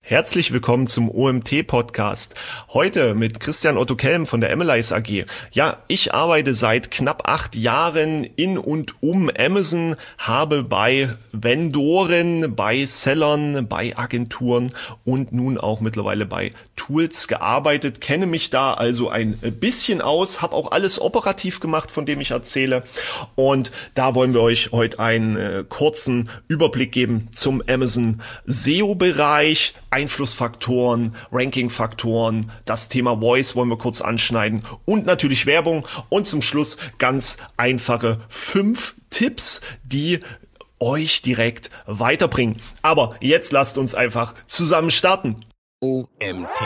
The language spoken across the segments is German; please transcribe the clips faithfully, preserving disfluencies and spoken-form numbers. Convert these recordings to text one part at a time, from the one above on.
Herzlich willkommen zum O M T-Podcast. Heute mit Christian Otto Kelm von der Emeleis A G. Ja, ich arbeite seit knapp acht Jahren in und um Amazon, habe bei Vendoren, bei Sellern, bei Agenturen und nun auch mittlerweile bei Tools gearbeitet, kenne mich da also ein bisschen aus, habe auch alles operativ gemacht, von dem ich erzähle. Und da wollen wir euch heute einen äh, kurzen Überblick geben zum Amazon S E O-Bereich, Einflussfaktoren, Rankingfaktoren, das Thema Voice wollen wir kurz anschneiden und natürlich Werbung und zum Schluss ganz einfache fünf Tipps, die euch direkt weiterbringen. Aber jetzt lasst uns einfach zusammen starten. O M T.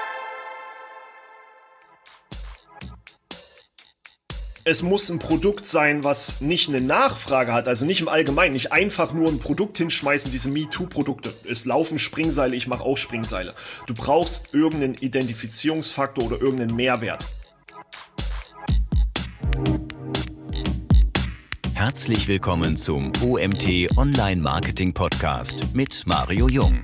Es muss ein Produkt sein, was nicht eine Nachfrage hat, also nicht im Allgemeinen, nicht einfach nur ein Produkt hinschmeißen, diese MeToo-Produkte. Es laufen Springseile, ich mache auch Springseile. Du brauchst irgendeinen Identifizierungsfaktor oder irgendeinen Mehrwert. Herzlich willkommen zum O M T Online Marketing Podcast mit Mario Jung.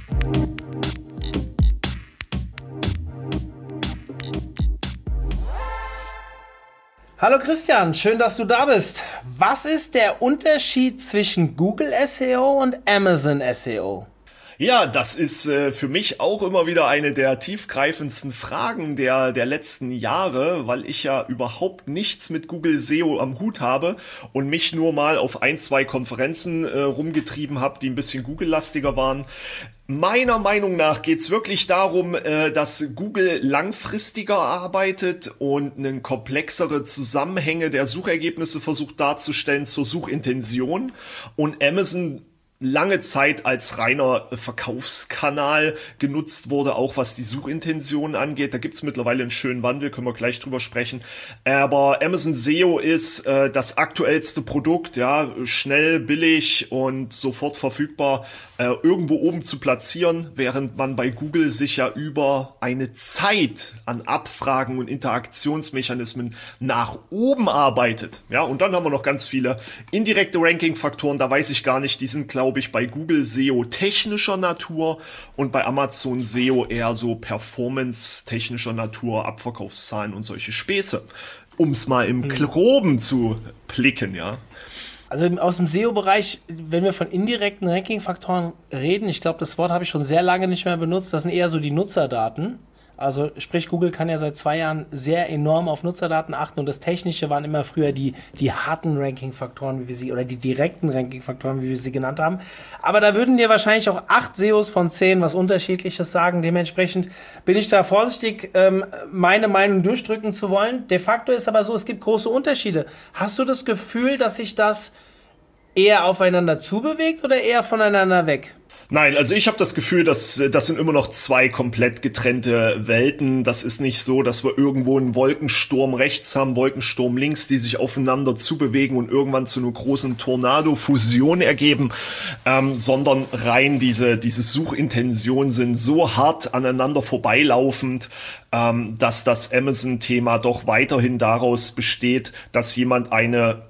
Hallo Christian, schön, dass du da bist. Was ist der Unterschied zwischen Google S E O und Amazon S E O? Ja, das ist äh, für mich auch immer wieder eine der tiefgreifendsten Fragen der, der letzten Jahre, weil ich ja überhaupt nichts mit Google S E O am Hut habe und mich nur mal auf ein, zwei Konferenzen äh, rumgetrieben habe, die ein bisschen Google-lastiger waren. Meiner Meinung nach geht's wirklich darum, dass Google langfristiger arbeitet und eine komplexere Zusammenhänge der Suchergebnisse versucht darzustellen zur Suchintention und Amazon lange Zeit als reiner Verkaufskanal genutzt wurde, auch was die Suchintention angeht. Da gibt's mittlerweile einen schönen Wandel, können wir gleich drüber sprechen. Aber Amazon S E O ist äh, das aktuellste Produkt, ja, schnell, billig und sofort verfügbar, äh, irgendwo oben zu platzieren, während man bei Google sich ja über eine Zeit an Abfragen und Interaktionsmechanismen nach oben arbeitet. Ja, und dann haben wir noch ganz viele indirekte Ranking-Faktoren, da weiß ich gar nicht, die sind, glaube ich, bei Google S E O technischer Natur und bei Amazon S E O eher so Performance technischer Natur, Abverkaufszahlen und solche Späße, um es mal im Groben zu blicken, ja. Also aus dem S E O-Bereich, wenn wir von indirekten Ranking-Faktoren reden, ich glaube, das Wort habe ich schon sehr lange nicht mehr benutzt, das sind eher so die Nutzerdaten. Also sprich, Google kann ja seit zwei Jahren sehr enorm auf Nutzerdaten achten und das Technische waren immer früher die, die harten Ranking-Faktoren, wie wir sie, oder die direkten Ranking-Faktoren, wie wir sie genannt haben. Aber da würden dir wahrscheinlich auch acht S E Os von zehn was Unterschiedliches sagen. Dementsprechend bin ich da vorsichtig, ähm, meine Meinung durchdrücken zu wollen. De facto ist aber so, es gibt große Unterschiede. Hast du das Gefühl, dass sich das eher aufeinander zubewegt oder eher voneinander weg? Nein, also ich habe das Gefühl, dass das sind immer noch zwei komplett getrennte Welten. Das ist nicht so, dass wir irgendwo einen Wolkensturm rechts haben, Wolkensturm links, die sich aufeinander zubewegen und irgendwann zu einer großen Tornado-Fusion ergeben, ähm, sondern rein diese, diese Suchintentionen sind so hart aneinander vorbeilaufend, ähm, dass das Amazon-Thema doch weiterhin daraus besteht, dass jemand eine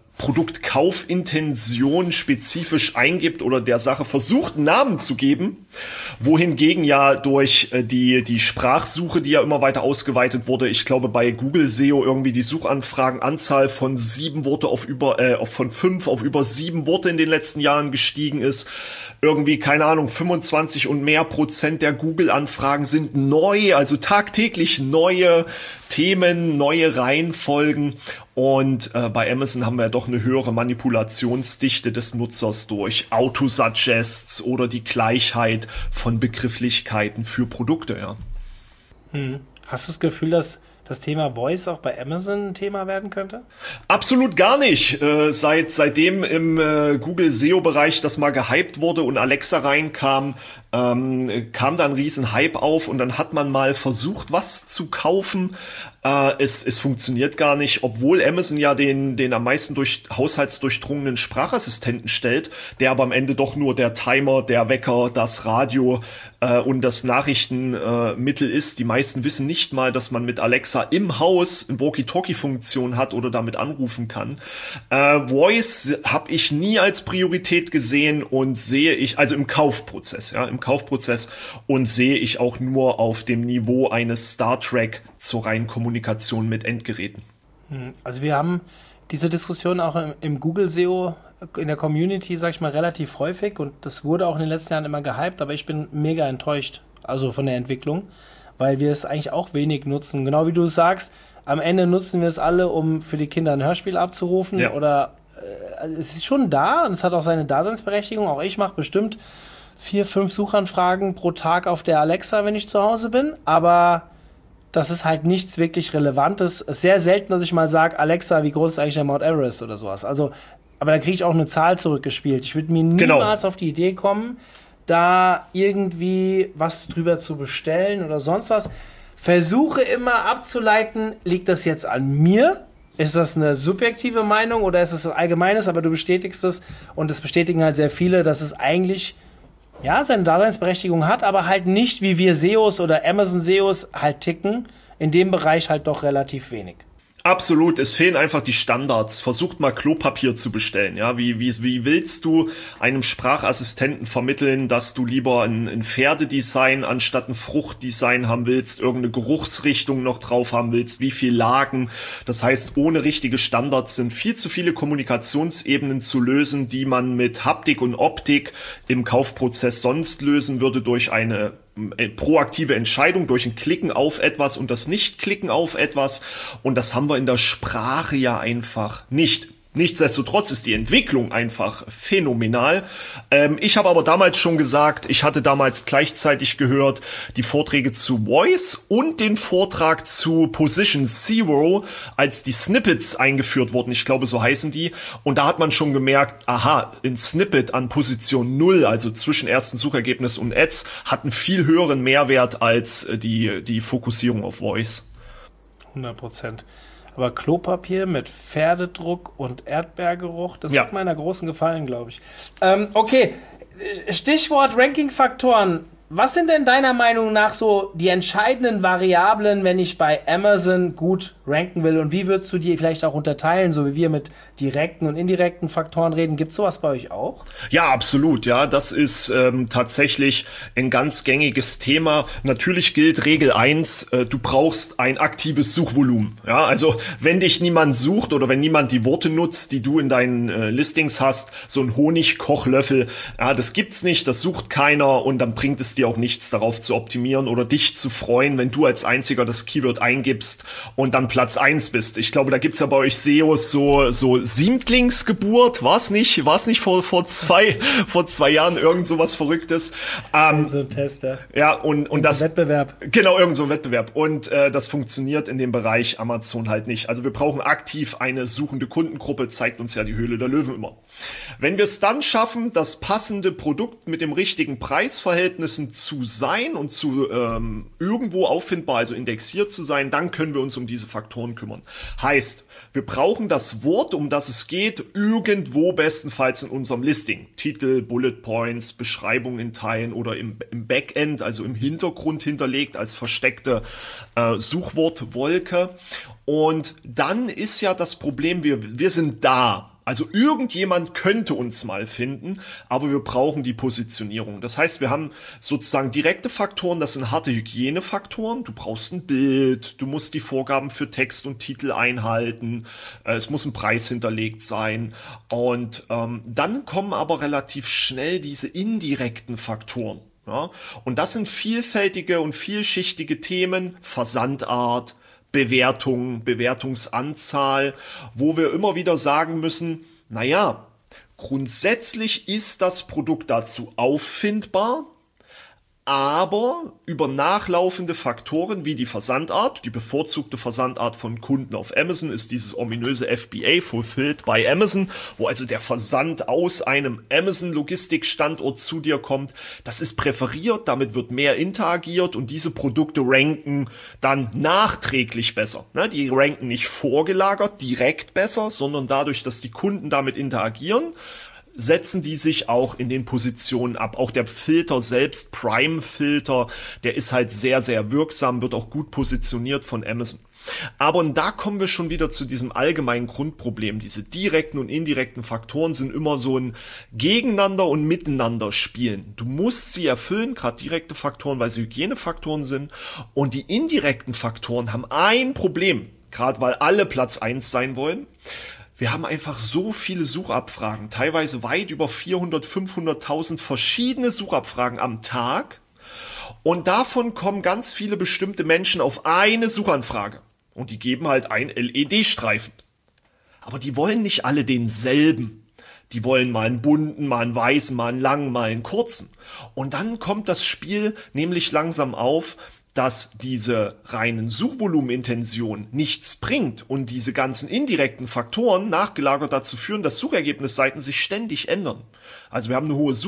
Produktkaufintention spezifisch eingibt oder der Sache versucht, einen Namen zu geben, wohingegen ja durch die, die Sprachsuche, die ja immer weiter ausgeweitet wurde, ich glaube bei Google S E O irgendwie die Suchanfragenanzahl von sieben Worte auf über, äh, von fünf auf über sieben Worte in den letzten Jahren gestiegen ist. Irgendwie, keine Ahnung, fünfundzwanzig und mehr Prozent der Google-Anfragen sind neu, also tagtäglich neue Themen, neue Reihenfolgen. Und äh, bei Amazon haben wir ja doch eine höhere Manipulationsdichte des Nutzers durch Autosuggests oder die Gleichheit von Begrifflichkeiten für Produkte, ja. Hm. Hast du das Gefühl, dass das Thema Voice auch bei Amazon ein Thema werden könnte? Absolut gar nicht. Äh, seit, seitdem im äh, Google S E O-Bereich das mal gehypt wurde und Alexa reinkam, ähm, kam da ein riesen Hype auf und dann hat man mal versucht, was zu kaufen. Äh, es, es funktioniert gar nicht, obwohl Amazon ja den, den am meisten durch haushaltsdurchdrungenen Sprachassistenten stellt, der aber am Ende doch nur der Timer, der Wecker, das Radio äh, und das Nachrichtenmittel äh, ist. Die meisten wissen nicht mal, dass man mit Alexa im Haus eine Walkie-Talkie-Funktion hat oder damit anrufen kann. Äh, Voice habe ich nie als Priorität gesehen und sehe ich, also im Kaufprozess, ja, im Kaufprozess und sehe ich auch nur auf dem Niveau eines Star Trek zur reinen Kommunikation mit Endgeräten. Also wir haben diese Diskussion auch im, im Google S E O in der Community, sag ich mal, relativ häufig und das wurde auch in den letzten Jahren immer gehypt, aber ich bin mega enttäuscht, also von der Entwicklung, weil wir es eigentlich auch wenig nutzen. Genau wie du es sagst, am Ende nutzen wir es alle, um für die Kinder ein Hörspiel abzurufen ja. oder äh, es ist schon da und es hat auch seine Daseinsberechtigung. Auch ich mache bestimmt vier, fünf Suchanfragen pro Tag auf der Alexa, wenn ich zu Hause bin, aber das ist halt nichts wirklich Relevantes. Es ist sehr selten, dass ich mal sage, Alexa, wie groß ist eigentlich der Mount Everest oder sowas. Also, aber da kriege ich auch eine Zahl zurückgespielt. Ich würde mir niemals genau. auf die Idee kommen, da irgendwie was drüber zu bestellen oder sonst was. Versuche immer abzuleiten, liegt das jetzt an mir? Ist das eine subjektive Meinung oder ist das was Allgemeines? Aber du bestätigst es und es bestätigen halt sehr viele, dass es eigentlich ja, seine Daseinsberechtigung hat, aber halt nicht, wie wir S E Os oder Amazon S E Os halt ticken, in dem Bereich halt doch relativ wenig. Absolut, es fehlen einfach die Standards. Versucht mal Klopapier zu bestellen. Ja, wie wie wie willst du einem Sprachassistenten vermitteln, dass du lieber ein, ein Pferdedesign anstatt ein Fruchtdesign haben willst, irgendeine Geruchsrichtung noch drauf haben willst, wie viel Lagen? Das heißt, ohne richtige Standards sind viel zu viele Kommunikationsebenen zu lösen, die man mit Haptik und Optik im Kaufprozess sonst lösen würde durch eine proaktive Entscheidung durch ein Klicken auf etwas und das Nicht-Klicken auf etwas. Und das haben wir in der Sprache ja einfach nicht. Nichtsdestotrotz ist die Entwicklung einfach phänomenal. Ähm, ich habe aber damals schon gesagt, ich hatte damals gleichzeitig gehört die Vorträge zu Voice und den Vortrag zu Position Zero, als die Snippets eingeführt wurden. Ich glaube, so heißen die. Und da hat man schon gemerkt, aha, ein Snippet an Position null, also zwischen ersten Suchergebnis und Ads, hat einen viel höheren Mehrwert als die, die Fokussierung auf Voice. hundert Prozent. Aber Klopapier mit Pferdedruck und Erdbeergeruch, das ja. wird meiner großen gefallen, glaube ich. Ähm, okay, Stichwort Ranking-Faktoren. Was sind denn deiner Meinung nach so die entscheidenden Variablen, wenn ich bei Amazon gut ranken will? Und wie würdest du die vielleicht auch unterteilen, so wie wir mit direkten und indirekten Faktoren reden? Gibt es sowas bei euch auch? Ja, absolut. Ja, das ist ähm, tatsächlich ein ganz gängiges Thema. Natürlich gilt Regel eins, äh, du brauchst ein aktives Suchvolumen. Ja, also wenn dich niemand sucht oder wenn niemand die Worte nutzt, die du in deinen äh, Listings hast, so ein Honigkochlöffel, ja, das gibt's nicht, das sucht keiner und dann bringt es dir auch nichts, darauf zu optimieren oder dich zu freuen, wenn du als einziger das Keyword eingibst und dann Platz eins bist. Ich glaube, da gibt's ja bei euch S E Os so so Siebtlingsgeburt, war's nicht? War's nicht vor vor zwei vor zwei Jahren irgend so was Verrücktes? Ähm, so ein Tester. Ja, und und das so ein Wettbewerb. Genau, irgend so ein Wettbewerb und äh, das funktioniert in dem Bereich Amazon halt nicht. Also wir brauchen aktiv eine suchende Kundengruppe, zeigt uns ja die Höhle der Löwen immer. Wenn wir es dann schaffen, das passende Produkt mit dem richtigen Preisverhältnissen zu sein und zu ähm, irgendwo auffindbar, also indexiert zu sein, dann können wir uns um diese Faktoren kümmern. Heißt, wir brauchen das Wort, um das es geht, irgendwo bestenfalls in unserem Listing. Titel, Bullet Points, Beschreibung in Teilen oder im, im Backend, also im Hintergrund hinterlegt als versteckte äh, Suchwortwolke. Und dann ist ja das Problem, wir, wir sind da. Also irgendjemand könnte uns mal finden, aber wir brauchen die Positionierung. Das heißt, wir haben sozusagen direkte Faktoren, das sind harte Hygienefaktoren. Du brauchst ein Bild, du musst die Vorgaben für Text und Titel einhalten, es muss ein Preis hinterlegt sein. Und ähm, dann kommen aber relativ schnell diese indirekten Faktoren. Ja? Und das sind vielfältige und vielschichtige Themen, Versandart, Bewertung, Bewertungsanzahl, wo wir immer wieder sagen müssen, naja, grundsätzlich ist das Produkt dazu auffindbar, aber über nachlaufende Faktoren wie die Versandart, die bevorzugte Versandart von Kunden auf Amazon ist dieses ominöse F B A, Fulfilled by Amazon, wo also der Versand aus einem Amazon-Logistikstandort zu dir kommt. Das ist präferiert, damit wird mehr interagiert und diese Produkte ranken dann nachträglich besser. Ne? Die ranken nicht vorgelagert direkt besser, sondern dadurch, dass die Kunden damit interagieren, setzen die sich auch in den Positionen ab. Auch der Filter selbst, Prime-Filter, der ist halt sehr, sehr wirksam, wird auch gut positioniert von Amazon. Aber und da kommen wir schon wieder zu diesem allgemeinen Grundproblem. Diese direkten und indirekten Faktoren sind immer so ein Gegeneinander und Miteinander spielen. Du musst sie erfüllen, gerade direkte Faktoren, weil sie Hygienefaktoren sind. Und die indirekten Faktoren haben ein Problem, gerade weil alle Platz eins sein wollen. Wir haben einfach so viele Suchabfragen, teilweise weit über vierhundert, fünfhunderttausend verschiedene Suchabfragen am Tag. Und davon kommen ganz viele bestimmte Menschen auf eine Suchanfrage. Und die geben halt einen L E D-Streifen. Aber die wollen nicht alle denselben. Die wollen mal einen bunten, mal einen weißen, mal einen langen, mal einen kurzen. Und dann kommt das Spiel nämlich langsam auf, dass diese reinen Suchvolumenintentionen nichts bringt und diese ganzen indirekten Faktoren nachgelagert dazu führen, dass Suchergebnisseiten sich ständig ändern. Also wir haben eine hohe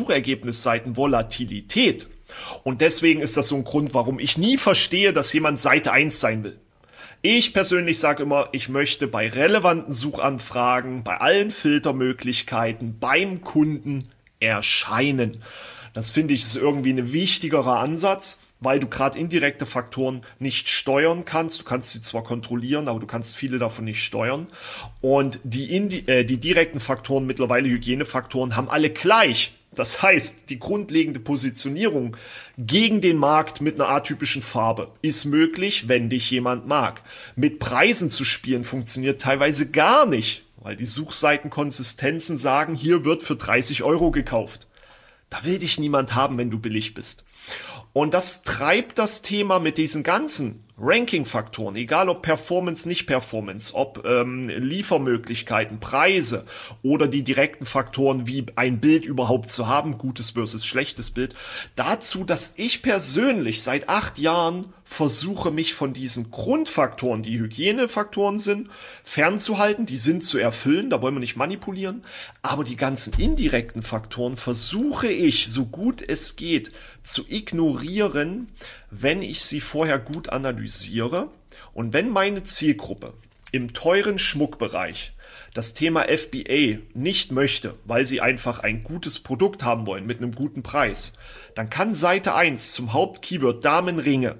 Suchergebnisseiten-Volatilität. Und deswegen ist das so ein Grund, warum ich nie verstehe, dass jemand Seite eins sein will. Ich persönlich sage immer, ich möchte bei relevanten Suchanfragen, bei allen Filtermöglichkeiten, beim Kunden erscheinen. Das finde ich ist irgendwie ein wichtigerer Ansatz, weil du gerade indirekte Faktoren nicht steuern kannst. Du kannst sie zwar kontrollieren, aber du kannst viele davon nicht steuern. Und die, Indi- äh, die direkten Faktoren, mittlerweile Hygienefaktoren, haben alle gleich. Das heißt, die grundlegende Positionierung gegen den Markt mit einer atypischen Farbe ist möglich, wenn dich jemand mag. Mit Preisen zu spielen funktioniert teilweise gar nicht, weil die Suchseitenkonsistenzen sagen, hier wird für dreißig Euro gekauft. Da will dich niemand haben, wenn du billig bist. Und das treibt das Thema mit diesen ganzen Ranking-Faktoren, egal ob Performance, nicht Performance, ob ähm, Liefermöglichkeiten, Preise oder die direkten Faktoren, wie ein Bild überhaupt zu haben, gutes versus schlechtes Bild, dazu, dass ich persönlich seit acht Jahren versuche, mich von diesen Grundfaktoren, die Hygienefaktoren sind, fernzuhalten. Die sind zu erfüllen, da wollen wir nicht manipulieren. Aber die ganzen indirekten Faktoren versuche ich, so gut es geht, zu ignorieren, wenn ich sie vorher gut analysiere. Und wenn meine Zielgruppe im teuren Schmuckbereich das Thema F B A nicht möchte, weil sie einfach ein gutes Produkt haben wollen mit einem guten Preis, dann kann Seite eins zum Hauptkeyword Damenringe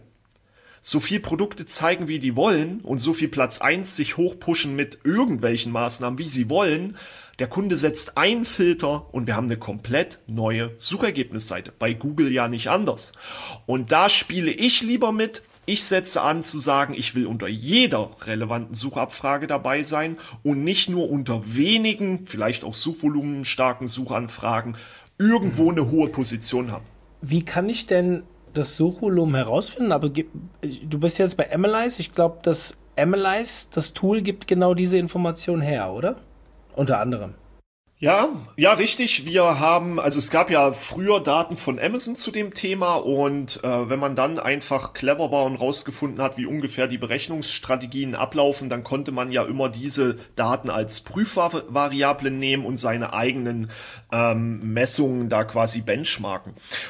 so viel Produkte zeigen, wie die wollen und so viel Platz eins sich hochpushen mit irgendwelchen Maßnahmen, wie sie wollen. Der Kunde setzt einen Filter und wir haben eine komplett neue Suchergebnisseite. Bei Google ja nicht anders. Und da spiele ich lieber mit. Ich setze an zu sagen, ich will unter jeder relevanten Suchabfrage dabei sein und nicht nur unter wenigen, vielleicht auch suchvolumenstarken Suchanfragen, irgendwo eine hohe Position haben. Wie kann ich denn das Suchvolumen herausfinden? Aber du bist jetzt bei Analyze. Ich glaube, das Analyze, das Tool, gibt genau diese Information her, oder? Unter anderem. Ja, ja, richtig. Wir haben, also es gab ja früher Daten von Amazon zu dem Thema und äh, wenn man dann einfach clever war und rausgefunden hat, wie ungefähr die Berechnungsstrategien ablaufen, dann konnte man ja immer diese Daten als Prüfvariable nehmen und seine eigenen ähm, Messungen da quasi benchmarken.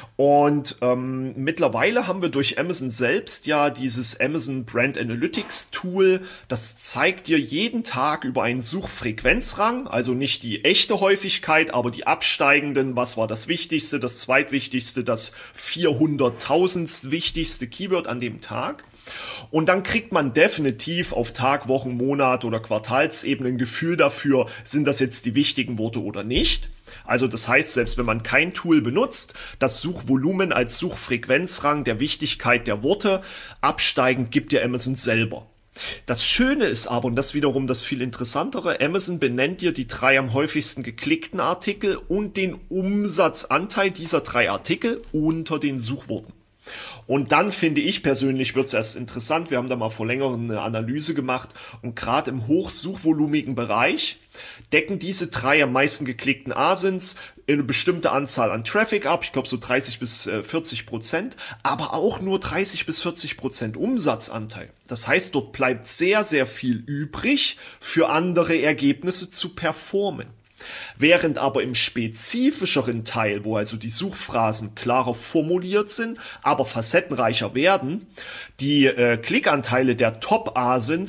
Und ähm, mittlerweile haben wir durch Amazon selbst ja dieses Amazon Brand Analytics Tool, das zeigt dir jeden Tag über einen Suchfrequenzrang, also nicht die echte Häufigkeit, aber die absteigenden, was war das Wichtigste, das Zweitwichtigste, das vierhunderttausendste wichtigste Keyword an dem Tag. Und dann kriegt man definitiv auf Tag, Wochen, Monat oder Quartalsebene ein Gefühl dafür, sind das jetzt die wichtigen Worte oder nicht. Also das heißt, selbst wenn man kein Tool benutzt, das Suchvolumen als Suchfrequenzrang der Wichtigkeit der Worte absteigend gibt dir Amazon selber. Das Schöne ist aber, und das wiederum das viel interessantere, Amazon benennt dir die drei am häufigsten geklickten Artikel und den Umsatzanteil dieser drei Artikel unter den Suchworten. Und dann finde ich persönlich, wird es erst interessant, wir haben da mal vor längerem eine Analyse gemacht und gerade im hochsuchvolumigen Bereich decken diese drei am meisten geklickten A S I Ns eine bestimmte Anzahl an Traffic ab, ich glaube so dreißig bis vierzig Prozent, aber auch nur dreißig bis vierzig Prozent Umsatzanteil. Das heißt, dort bleibt sehr, sehr viel übrig, für andere Ergebnisse zu performen. Während aber im spezifischeren Teil, wo also die Suchphrasen klarer formuliert sind, aber facettenreicher werden, die äh, Klickanteile der Top-A S I Ns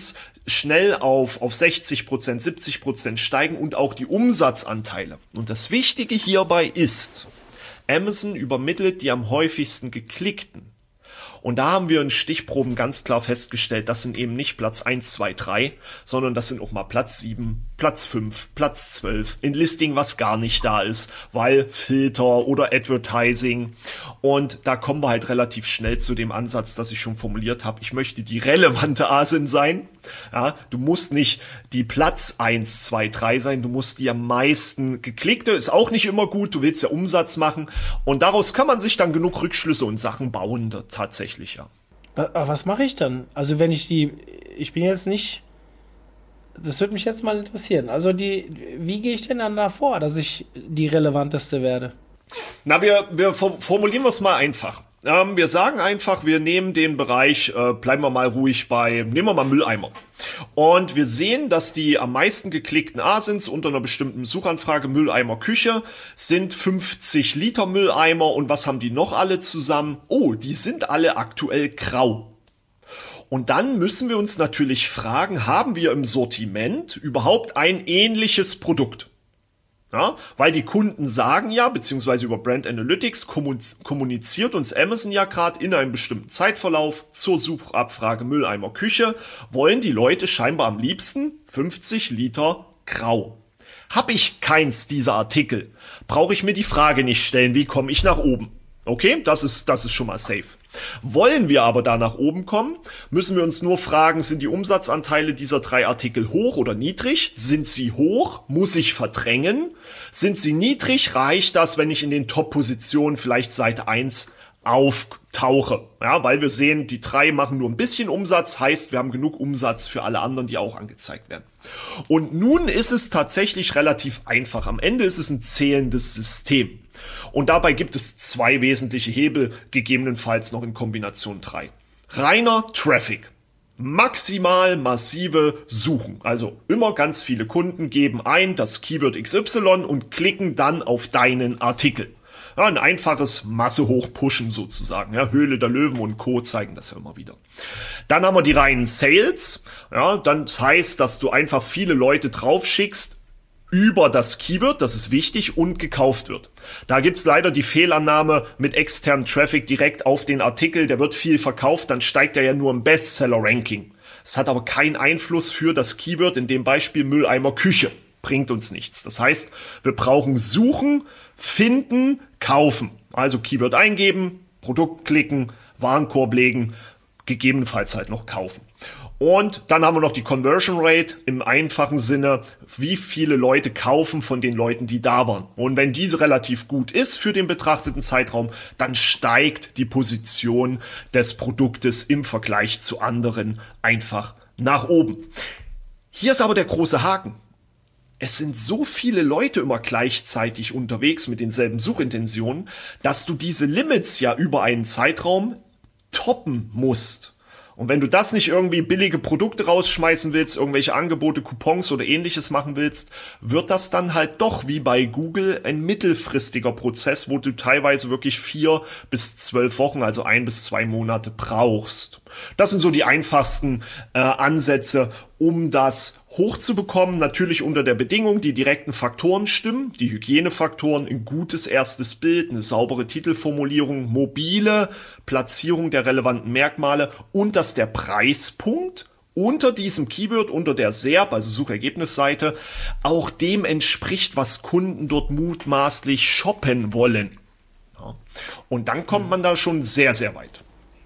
schnell auf, auf sechzig Prozent, siebzig Prozent steigen und auch die Umsatzanteile. Und das Wichtige hierbei ist, Amazon übermittelt die am häufigsten geklickten. Und da haben wir in Stichproben ganz klar festgestellt, das sind eben nicht Platz eins, zwei, drei, sondern das sind auch mal Platz sieben, Platz fünf, Platz zwölf, in Listing, was gar nicht da ist, weil Filter oder Advertising. Und da kommen wir halt relativ schnell zu dem Ansatz, das ich schon formuliert habe. Ich möchte die relevante A S I N sein. Ja, du musst nicht die Platz eins, zwei, drei sein, du musst die am meisten geklickte, ist auch nicht immer gut, du willst ja Umsatz machen. Und daraus kann man sich dann genug Rückschlüsse und Sachen bauen, tatsächlich, ja. Aber was mache ich dann? Also wenn ich die, ich bin jetzt nicht, das würde mich jetzt mal interessieren. Also die, wie gehe ich denn dann da vor, dass ich die relevanteste werde? Na, wir, wir formulieren wir es mal einfach. Ähm, wir sagen einfach, wir nehmen den Bereich, äh, bleiben wir mal ruhig bei, nehmen wir mal Mülleimer. Und wir sehen, dass die am meisten geklickten A S I Ns unter einer bestimmten Suchanfrage Mülleimer Küche sind fünfzig Liter Mülleimer. Und was haben die noch alle zusammen? Oh, die sind alle aktuell grau. Und dann müssen wir uns natürlich fragen, haben wir im Sortiment überhaupt ein ähnliches Produkt? Ja, weil die Kunden sagen ja, beziehungsweise über Brand Analytics kommuniziert uns Amazon ja gerade in einem bestimmten Zeitverlauf zur Suchabfrage Mülleimer Küche, wollen die Leute scheinbar am liebsten fünfzig Liter grau. Hab ich keins dieser Artikel, brauche ich mir die Frage nicht stellen, wie komme ich nach oben. Okay, das ist, das ist schon mal safe. Wollen wir aber da nach oben kommen, müssen wir uns nur fragen, sind die Umsatzanteile dieser drei Artikel hoch oder niedrig? Sind sie hoch? Muss ich verdrängen? Sind sie niedrig? Reicht das, wenn ich in den Top-Positionen vielleicht Seite eins auftauche? Ja, weil wir sehen, die drei machen nur ein bisschen Umsatz, heißt, wir haben genug Umsatz für alle anderen, die auch angezeigt werden. Und nun ist es tatsächlich relativ einfach. Am Ende ist es ein zählendes System. Und dabei gibt es zwei wesentliche Hebel, gegebenenfalls noch in Kombination drei. Reiner Traffic. Maximal massive Suchen. Also immer ganz viele Kunden geben ein das Keyword X Y und klicken dann auf deinen Artikel. Ja, ein einfaches Masse hochpushen sozusagen. Ja, Höhle der Löwen und Co. zeigen das ja immer wieder. Dann haben wir die reinen Sales. Ja, dann das heißt, dass du einfach viele Leute drauf schickst, über das Keyword, das ist wichtig, und gekauft wird. Da gibt's leider die Fehlannahme mit externem Traffic direkt auf den Artikel, der wird viel verkauft, dann steigt er ja nur im Bestseller-Ranking. Das hat aber keinen Einfluss für das Keyword, in dem Beispiel Mülleimer Küche. Bringt uns nichts. Das heißt, wir brauchen suchen, finden, kaufen. Also Keyword eingeben, Produkt klicken, Warenkorb legen, gegebenenfalls halt noch kaufen. Und dann haben wir noch die Conversion Rate im einfachen Sinne, wie viele Leute kaufen von den Leuten, die da waren. Und wenn diese relativ gut ist für den betrachteten Zeitraum, dann steigt die Position des Produktes im Vergleich zu anderen einfach nach oben. Hier ist aber der große Haken. Es sind so viele Leute immer gleichzeitig unterwegs mit denselben Suchintentionen, dass du diese Limits ja über einen Zeitraum toppen musst. Und wenn du das nicht irgendwie billige Produkte rausschmeißen willst, irgendwelche Angebote, Coupons oder ähnliches machen willst, wird das dann halt doch wie bei Google ein mittelfristiger Prozess, wo du teilweise wirklich vier bis zwölf Wochen, also ein bis zwei Monate brauchst. Das sind so die einfachsten äh, Ansätze, um das hochzubekommen. Natürlich unter der Bedingung, die direkten Faktoren stimmen, die Hygienefaktoren, ein gutes erstes Bild, eine saubere Titelformulierung, mobile Platzierung der relevanten Merkmale und dass der Preispunkt unter diesem Keyword, unter der S E R P, also Suchergebnisseite, auch dem entspricht, was Kunden dort mutmaßlich shoppen wollen. Ja. Und dann kommt man da schon sehr, sehr weit.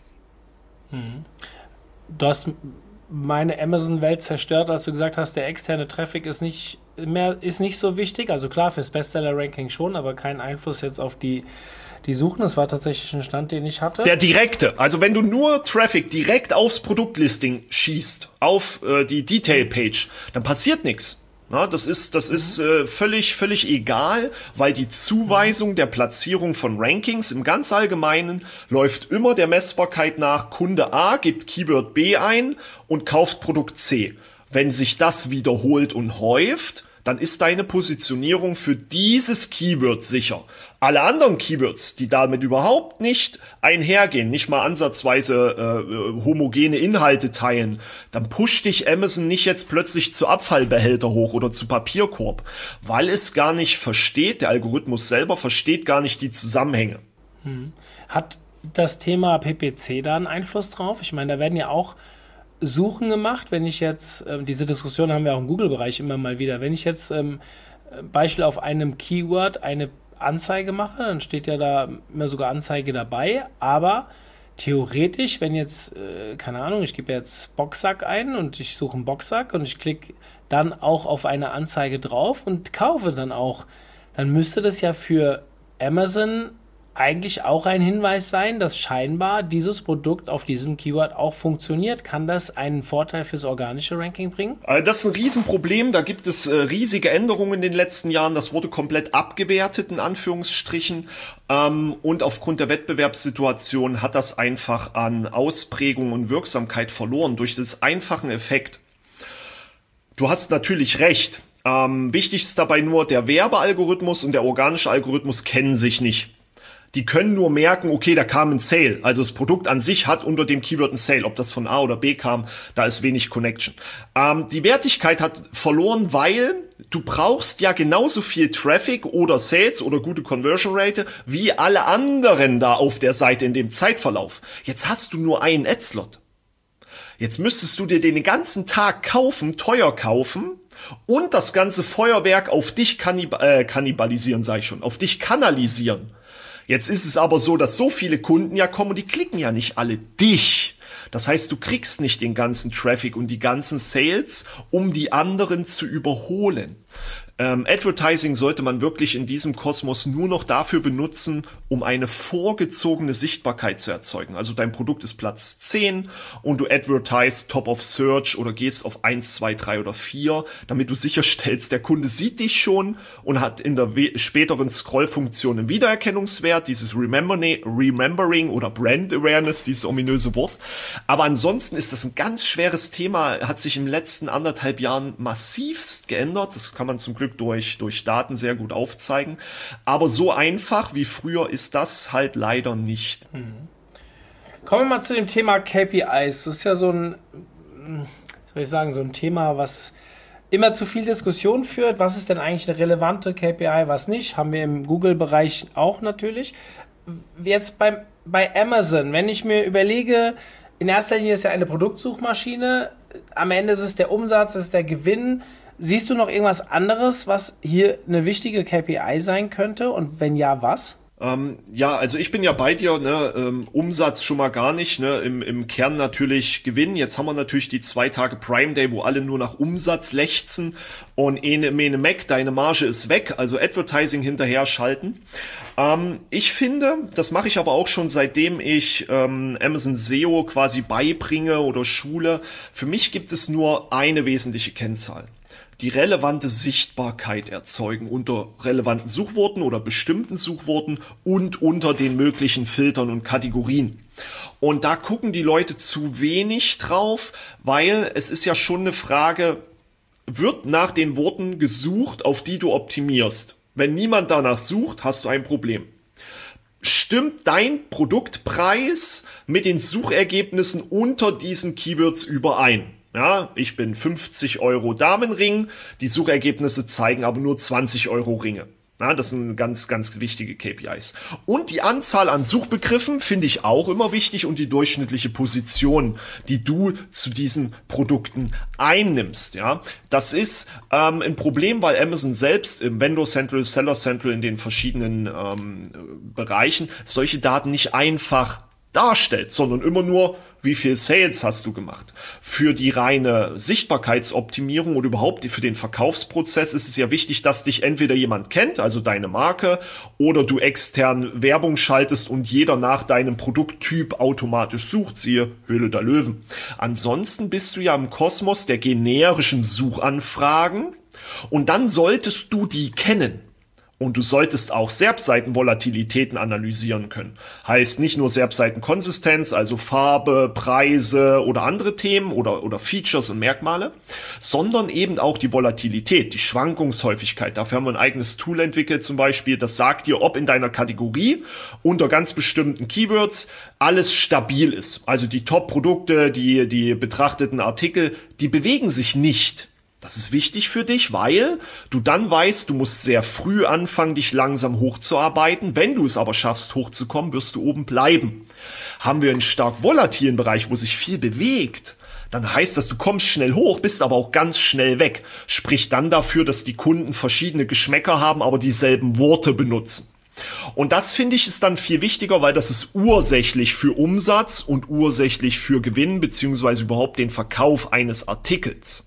Du hast meine Amazon-Welt zerstört, als du gesagt hast, der externe Traffic ist nicht mehr, ist nicht so wichtig. Also klar, fürs Bestseller-Ranking schon, aber kein Einfluss jetzt auf die, die Suchen. Das war tatsächlich ein Stand, den ich hatte. Der direkte. Also wenn du nur Traffic direkt aufs Produktlisting schießt, auf äh, die Detail-Page, dann passiert nichts. Ja, das ist, das ist äh, völlig, völlig egal, weil die Zuweisung der Platzierung von Rankings im ganz Allgemeinen läuft immer der Messbarkeit nach. Kunde A gibt Keyword B ein und kauft Produkt C. Wenn sich das wiederholt und häuft, dann ist deine Positionierung für dieses Keyword sicher. Alle anderen Keywords, die damit überhaupt nicht einhergehen, nicht mal ansatzweise äh, homogene Inhalte teilen, dann pusht dich Amazon nicht jetzt plötzlich zu Abfallbehälter hoch oder zu Papierkorb, weil es gar nicht versteht, der Algorithmus selber versteht gar nicht die Zusammenhänge. Hm. Hat das Thema P P C da einen Einfluss drauf? Ich meine, da werden ja auch Suchen gemacht, wenn ich jetzt, äh, diese Diskussion haben wir auch im Google-Bereich immer mal wieder, wenn ich jetzt ähm, Beispiel auf einem Keyword eine Anzeige mache, dann steht ja da immer sogar Anzeige dabei, aber theoretisch, wenn jetzt, äh, keine Ahnung, ich gebe jetzt Boxsack ein und ich suche einen Boxsack und ich klicke dann auch auf eine Anzeige drauf und kaufe dann auch, dann müsste das ja für Amazon eigentlich auch ein Hinweis sein, dass scheinbar dieses Produkt auf diesem Keyword auch funktioniert. Kann das einen Vorteil fürs organische Ranking bringen? Das ist ein Riesenproblem. Da gibt es äh, riesige Änderungen in den letzten Jahren. Das wurde komplett abgewertet, in Anführungsstrichen. Ähm, und aufgrund der Wettbewerbssituation hat das einfach an Ausprägung und Wirksamkeit verloren durch das einfachen Effekt. Du hast natürlich recht. Ähm, wichtig ist dabei nur, der Werbealgorithmus und der organische Algorithmus kennen sich nicht. Die können nur merken, okay, da kam ein Sale. Also das Produkt an sich hat unter dem Keyword ein Sale. Ob das von A oder B kam, da ist wenig Connection. Ähm, die Wertigkeit hat verloren, weil du brauchst ja genauso viel Traffic oder Sales oder gute Conversion Rate wie alle anderen da auf der Seite in dem Zeitverlauf. Jetzt hast du nur einen Adslot. Jetzt müsstest du dir den ganzen Tag kaufen, teuer kaufen und das ganze Feuerwerk auf dich kannib- äh, kannibalisieren, sag ich schon, auf dich kanalisieren. Jetzt ist es aber so, dass so viele Kunden ja kommen und die klicken ja nicht alle dich. Das heißt, du kriegst nicht den ganzen Traffic und die ganzen Sales, um die anderen zu überholen. Ähm, Advertising sollte man wirklich in diesem Kosmos nur noch dafür benutzen, um eine vorgezogene Sichtbarkeit zu erzeugen. Also dein Produkt ist Platz zehn und du advertise Top of Search oder gehst auf eins, zwei, drei oder vier, damit du sicherstellst, der Kunde sieht dich schon und hat in der we- späteren Scrollfunktion einen Wiedererkennungswert, dieses Remembering, Remembering oder Brand Awareness, dieses ominöse Wort. Aber ansonsten ist das ein ganz schweres Thema, hat sich im letzten anderthalb Jahren massivst geändert. Das kann man zum Glück durch, durch Daten sehr gut aufzeigen. Aber so einfach wie früher ist das halt leider nicht. Mhm. Kommen wir mal zu dem Thema K P Is. Das ist ja so ein, soll ich sagen, so ein Thema, was immer zu viel Diskussion führt. Was ist denn eigentlich eine relevante K P I, was nicht? Haben wir im Google-Bereich auch natürlich. Jetzt beim, bei Amazon, wenn ich mir überlege, in erster Linie ist ja eine Produktsuchmaschine, am Ende ist es der Umsatz, ist der Gewinn. Siehst du noch irgendwas anderes, was hier eine wichtige K P I sein könnte? Und wenn ja, was? Ähm, ja, also ich bin ja bei dir, ne, ähm, Umsatz schon mal gar nicht, ne, im, im Kern natürlich Gewinn. Jetzt haben wir natürlich die zwei Tage Prime Day, wo alle nur nach Umsatz lechzen und ene, mene Mac, deine Marge ist weg, also Advertising hinterher schalten. Ähm, ich finde, das mache ich aber auch schon seitdem ich ähm, Amazon S E O quasi beibringe oder schule. Für mich gibt es nur eine wesentliche Kennzahl. Die relevante Sichtbarkeit erzeugen unter relevanten Suchworten oder bestimmten Suchworten und unter den möglichen Filtern und Kategorien. Und da gucken die Leute zu wenig drauf, weil es ist ja schon eine Frage, wird nach den Worten gesucht, auf die du optimierst? Wenn niemand danach sucht, hast du ein Problem. Stimmt dein Produktpreis mit den Suchergebnissen unter diesen Keywords überein? Ja, ich bin fünfzig Euro Damenring, die Suchergebnisse zeigen aber nur zwanzig Euro Ringe. Ja, das sind ganz, ganz wichtige K P Is. Und die Anzahl an Suchbegriffen finde ich auch immer wichtig und die durchschnittliche Position, die du zu diesen Produkten einnimmst. Ja, das ist ähm, ein Problem, weil Amazon selbst im Vendor Central, Seller Central in den verschiedenen ähm, Bereichen solche Daten nicht einfach darstellt, sondern immer nur, wie viel Sales hast du gemacht. Für die reine Sichtbarkeitsoptimierung oder überhaupt für den Verkaufsprozess ist es ja wichtig, dass dich entweder jemand kennt, also deine Marke, oder du extern Werbung schaltest und jeder nach deinem Produkttyp automatisch sucht, siehe Höhle der Löwen. Ansonsten bist du ja im Kosmos der generischen Suchanfragen und dann solltest du die kennen. Und du solltest auch SERP-Seitenvolatilitäten analysieren können. Heißt nicht nur SERP-Seitenkonsistenz, also Farbe, Preise oder andere Themen oder, oder Features und Merkmale, sondern eben auch die Volatilität, die Schwankungshäufigkeit. Dafür haben wir ein eigenes Tool entwickelt zum Beispiel, das sagt dir, ob in deiner Kategorie unter ganz bestimmten Keywords alles stabil ist. Also die Top-Produkte, die, die betrachteten Artikel, die bewegen sich nicht. Das ist wichtig für dich, weil du dann weißt, du musst sehr früh anfangen, dich langsam hochzuarbeiten. Wenn du es aber schaffst, hochzukommen, wirst du oben bleiben. Haben wir einen stark volatilen Bereich, wo sich viel bewegt, dann heißt das, du kommst schnell hoch, bist aber auch ganz schnell weg. Spricht dann dafür, dass die Kunden verschiedene Geschmäcker haben, aber dieselben Worte benutzen. Und das finde ich ist dann viel wichtiger, weil das ist ursächlich für Umsatz und ursächlich für Gewinn beziehungsweise überhaupt den Verkauf eines Artikels.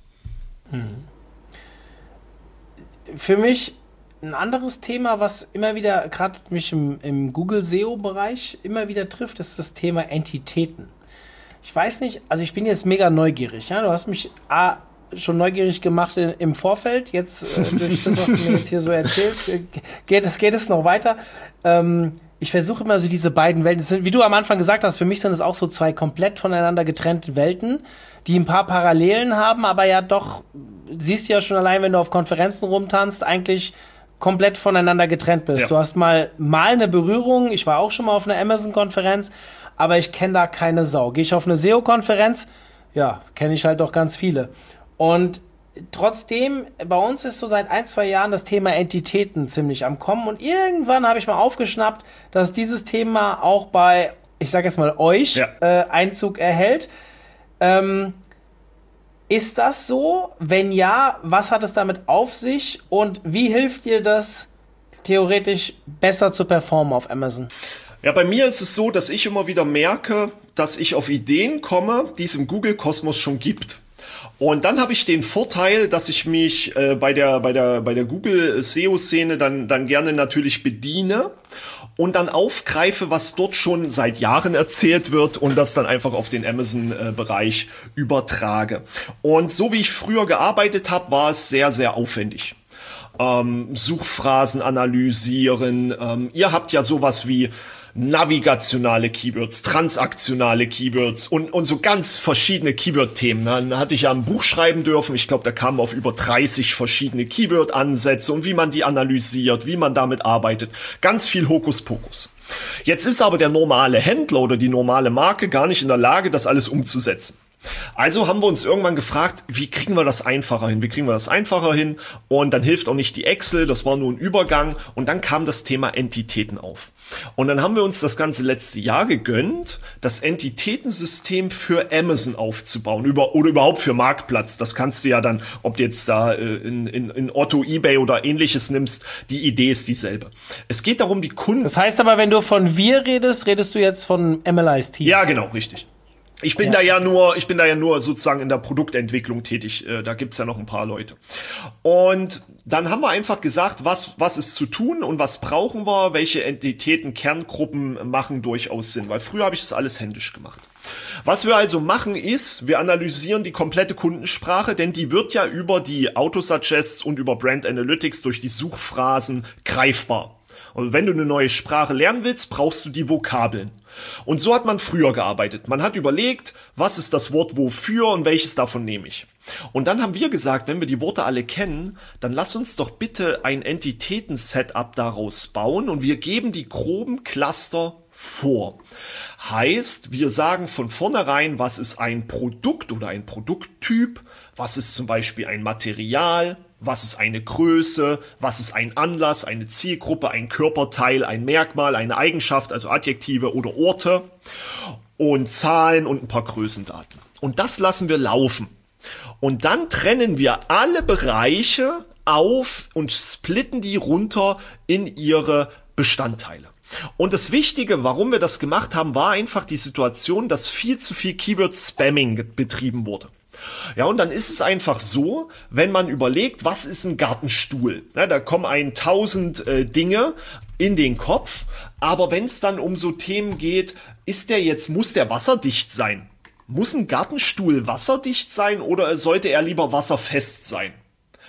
Für mich ein anderes Thema, was immer wieder, gerade mich im, im Google S E O-Bereich immer wieder trifft, ist das Thema Entitäten. Ich weiß nicht, also ich bin jetzt mega neugierig. Ja? Du hast mich A, schon neugierig gemacht in, im Vorfeld. Jetzt, äh, durch das, was du mir jetzt hier so erzählst, äh, geht, es, geht es noch weiter. Ähm, ich versuche immer so diese beiden Welten, das sind, wie du am Anfang gesagt hast, für mich sind es auch so zwei komplett voneinander getrennte Welten, die ein paar Parallelen haben, aber ja doch, siehst du ja schon allein, wenn du auf Konferenzen rumtanzt, eigentlich komplett voneinander getrennt bist. Ja. Du hast mal, mal eine Berührung, ich war auch schon mal auf einer Amazon-Konferenz, aber ich kenne da keine Sau. Gehe ich auf eine S E O-Konferenz, ja, kenne ich halt doch ganz viele. Und trotzdem, bei uns ist so seit ein, zwei Jahren das Thema Entitäten ziemlich am Kommen und irgendwann habe ich mal aufgeschnappt, dass dieses Thema auch bei, ich sage jetzt mal euch, ja. äh, Einzug erhält. Ähm, ist das so? Wenn ja, was hat es damit auf sich und wie hilft dir das theoretisch besser zu performen auf Amazon? Ja, bei mir ist es so, dass ich immer wieder merke, dass ich auf Ideen komme, die es im Google-Kosmos schon gibt. Und dann habe ich den Vorteil, dass ich mich äh, bei der, bei der, bei der Google-S E O-Szene dann, dann gerne natürlich bediene und dann aufgreife, was dort schon seit Jahren erzählt wird und das dann einfach auf den Amazon-Bereich übertrage. Und so wie ich früher gearbeitet habe, war es sehr, sehr aufwendig. Ähm, Suchphrasen analysieren. Ähm, ihr habt ja sowas wie navigationale Keywords, transaktionale Keywords und, und so ganz verschiedene Keyword-Themen. Dann hatte ich ja ein Buch schreiben dürfen. Ich glaube, da kamen auf über dreißig verschiedene Keyword-Ansätze und wie man die analysiert, wie man damit arbeitet. Ganz viel Hokuspokus. Jetzt ist aber der normale Händler oder die normale Marke gar nicht in der Lage, das alles umzusetzen. Also haben wir uns irgendwann gefragt, wie kriegen wir das einfacher hin? Wie kriegen wir das einfacher hin? Und dann hilft auch nicht die Excel, das war nur ein Übergang. Und dann kam das Thema Entitäten auf. Und dann haben wir uns das ganze letzte Jahr gegönnt, das Entitätensystem für Amazon aufzubauen über, oder überhaupt für Marktplatz. Das kannst du ja dann, ob du jetzt da äh, in, in, in Otto, eBay oder ähnliches nimmst, die Idee ist dieselbe. Es geht darum, die Kunden... Das heißt aber, wenn du von wir redest, redest du jetzt von M L I's Team? Ja, genau, richtig. Ich bin ja. da ja nur, ich bin da ja nur sozusagen in der Produktentwicklung tätig. Äh, da gibt's ja noch ein paar Leute. Und dann haben wir einfach gesagt, was, was ist zu tun und was brauchen wir, welche Entitäten, Kerngruppen machen durchaus Sinn. Weil früher habe ich das alles händisch gemacht. Was wir also machen ist, wir analysieren die komplette Kundensprache, denn die wird ja über die Autosuggests und über Brand Analytics durch die Suchphrasen greifbar. Und wenn du eine neue Sprache lernen willst, brauchst du die Vokabeln. Und so hat man früher gearbeitet. Man hat überlegt, was ist das Wort wofür und welches davon nehme ich. Und dann haben wir gesagt, wenn wir die Worte alle kennen, dann lass uns doch bitte ein Entitäten-Setup daraus bauen und wir geben die groben Cluster vor. Heißt, wir sagen von vornherein, was ist ein Produkt oder ein Produkttyp, was ist zum Beispiel ein Material, was ist eine Größe, was ist ein Anlass, eine Zielgruppe, ein Körperteil, ein Merkmal, eine Eigenschaft, also Adjektive oder Orte und Zahlen und ein paar Größendaten. Und das lassen wir laufen. Und dann trennen wir alle Bereiche auf und splitten die runter in ihre Bestandteile. Und das Wichtige, warum wir das gemacht haben, war einfach die Situation, dass viel zu viel Keyword-Spamming betrieben wurde. Ja, und dann ist es einfach so, wenn man überlegt, was ist ein Gartenstuhl? Ja, da kommen ein tausend äh, Dinge in den Kopf, aber wenn es dann um so Themen geht, ist der jetzt, muss der wasserdicht sein? Muss ein Gartenstuhl wasserdicht sein oder sollte er lieber wasserfest sein?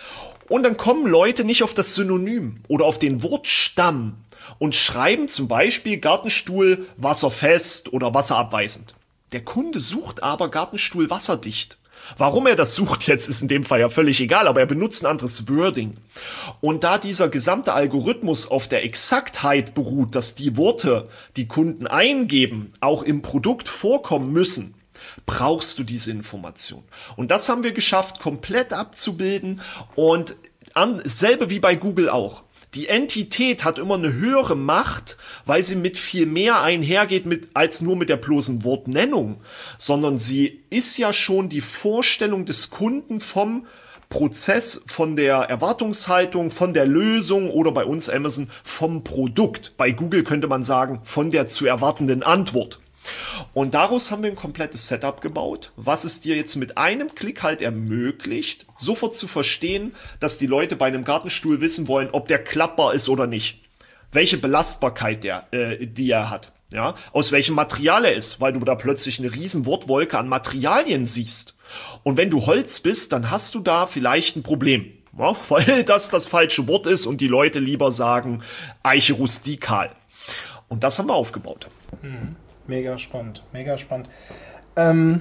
Und dann kommen Leute nicht auf das Synonym oder auf den Wortstamm und schreiben zum Beispiel Gartenstuhl wasserfest oder wasserabweisend. Der Kunde sucht aber Gartenstuhl wasserdicht. Warum er das sucht jetzt, ist in dem Fall ja völlig egal, aber er benutzt ein anderes Wording. Und da dieser gesamte Algorithmus auf der Exaktheit beruht, dass die Worte, die Kunden eingeben, auch im Produkt vorkommen müssen, brauchst du diese Information. Und das haben wir geschafft, komplett abzubilden und an, dasselbe wie bei Google auch. Die Entität hat immer eine höhere Macht, weil sie mit viel mehr einhergeht mit, als nur mit der bloßen Wortnennung, sondern sie ist ja schon die Vorstellung des Kunden vom Prozess, von der Erwartungshaltung, von der Lösung oder bei uns Amazon vom Produkt. Bei Google könnte man sagen, von der zu erwartenden Antwort. Und daraus haben wir ein komplettes Setup gebaut, was es dir jetzt mit einem Klick halt ermöglicht, sofort zu verstehen, dass die Leute bei einem Gartenstuhl wissen wollen, ob der klappbar ist oder nicht. Welche Belastbarkeit der, äh, die er hat. Ja? Aus welchem Material er ist, weil du da plötzlich eine riesen Wortwolke an Materialien siehst. Und wenn du Holz bist, dann hast du da vielleicht ein Problem. Ja? Weil das das falsche Wort ist und die Leute lieber sagen Eiche rustikal. Und das haben wir aufgebaut. Mhm. Mega spannend, mega spannend. Ähm,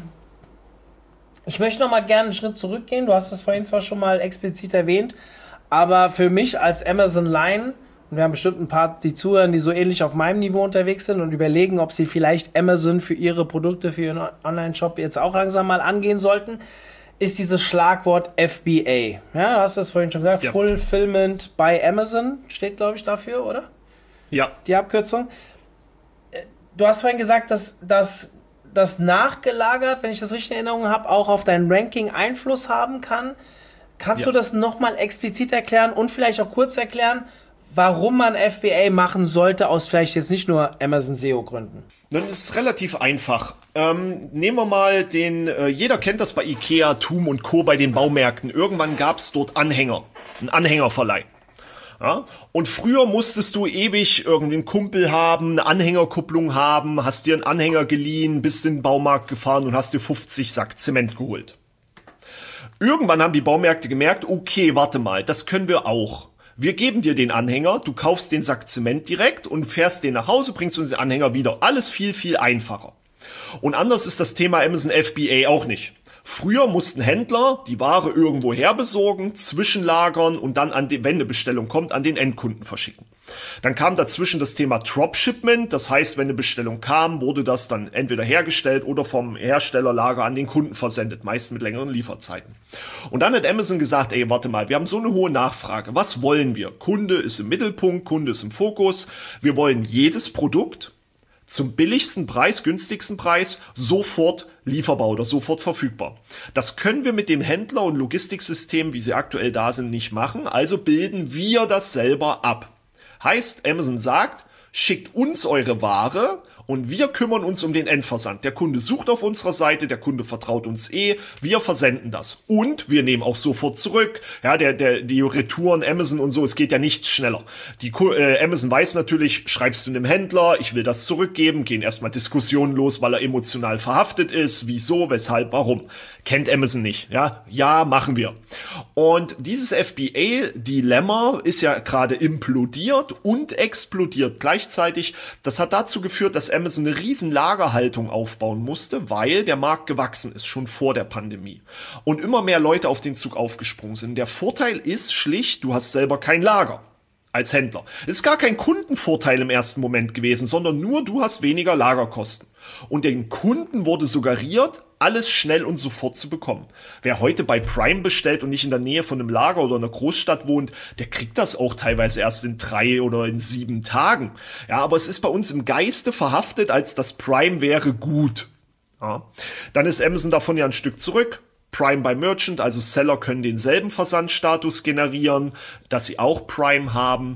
ich möchte noch mal gerne einen Schritt zurückgehen. Du hast es vorhin zwar schon mal explizit erwähnt, aber für mich als Amazon Line, und wir haben bestimmt ein paar, die zuhören, die so ähnlich auf meinem Niveau unterwegs sind und überlegen, ob sie vielleicht Amazon für ihre Produkte, für ihren Online-Shop jetzt auch langsam mal angehen sollten, ist dieses Schlagwort F B A. Ja, du hast das vorhin schon gesagt. Ja. Fulfillment by Amazon steht, glaube ich, dafür, oder? Ja. Die Abkürzung. Du hast vorhin gesagt, dass das dass nachgelagert, wenn ich das richtig in Erinnerung habe, auch auf dein Ranking Einfluss haben kann. Kannst ja. du das nochmal explizit erklären und vielleicht auch kurz erklären, warum man F B A machen sollte, aus vielleicht jetzt nicht nur Amazon S E O-Gründen? Das ist relativ einfach. Ähm, nehmen wir mal den, äh, jeder kennt das bei Ikea, Tum und Co. bei den Baumärkten. Irgendwann gab es dort Anhänger, einen Anhängerverleih. Ja? Und früher musstest du ewig irgendwie einen Kumpel haben, eine Anhängerkupplung haben, hast dir einen Anhänger geliehen, bist in den Baumarkt gefahren und hast dir fünfzig Sack Zement geholt. Irgendwann haben die Baumärkte gemerkt, okay, warte mal, das können wir auch. Wir geben dir den Anhänger, du kaufst den Sack Zement direkt und fährst den nach Hause, bringst uns den Anhänger wieder. Alles viel, viel einfacher. Und anders ist das Thema Amazon F B A auch nicht. Früher mussten Händler die Ware irgendwo her besorgen, zwischenlagern und dann, an die, wenn eine Bestellung kommt, an den Endkunden verschicken. Dann kam dazwischen das Thema Dropshipment, das heißt, wenn eine Bestellung kam, wurde das dann entweder hergestellt oder vom Herstellerlager an den Kunden versendet, meist mit längeren Lieferzeiten. Und dann hat Amazon gesagt, ey, warte mal, wir haben so eine hohe Nachfrage, was wollen wir? Kunde ist im Mittelpunkt, Kunde ist im Fokus, wir wollen jedes Produkt zum billigsten Preis, günstigsten Preis, sofort lieferbar oder sofort verfügbar. Das können wir mit dem Händler- und Logistiksystem, wie sie aktuell da sind, nicht machen. Also bilden wir das selber ab. Heißt, Amazon sagt, schickt uns eure Ware und wir kümmern uns um den Endversand. Der Kunde sucht auf unserer Seite, der Kunde vertraut uns eh, wir versenden das. Und wir nehmen auch sofort zurück. Ja, der, der, die Retouren, Amazon und so, es geht ja nichts schneller. Die äh, Amazon weiß natürlich, schreibst du einem Händler, ich will das zurückgeben, gehen erstmal Diskussionen los, weil er emotional verhaftet ist. Wieso, weshalb, warum? Kennt Amazon nicht. Ja, ja, machen wir. Und dieses F B A-Dilemma ist ja gerade implodiert und explodiert gleichzeitig. Das hat dazu geführt, dass Amazon eine riesen Lagerhaltung aufbauen musste, weil der Markt gewachsen ist, schon vor der Pandemie. Und immer mehr Leute auf den Zug aufgesprungen sind. Der Vorteil ist schlicht, du hast selber kein Lager als Händler. Ist gar kein Kundenvorteil im ersten Moment gewesen, sondern nur du hast weniger Lagerkosten. Und den Kunden wurde suggeriert, alles schnell und sofort zu bekommen. Wer heute bei Prime bestellt und nicht in der Nähe von einem Lager oder einer Großstadt wohnt, der kriegt das auch teilweise erst in drei oder in sieben Tagen. Ja, aber es ist bei uns im Geiste verhaftet, als das Prime wäre gut. Ja. Dann ist Amazon davon ja ein Stück zurück. Prime by Merchant, also Seller können denselben Versandstatus generieren, dass sie auch Prime haben.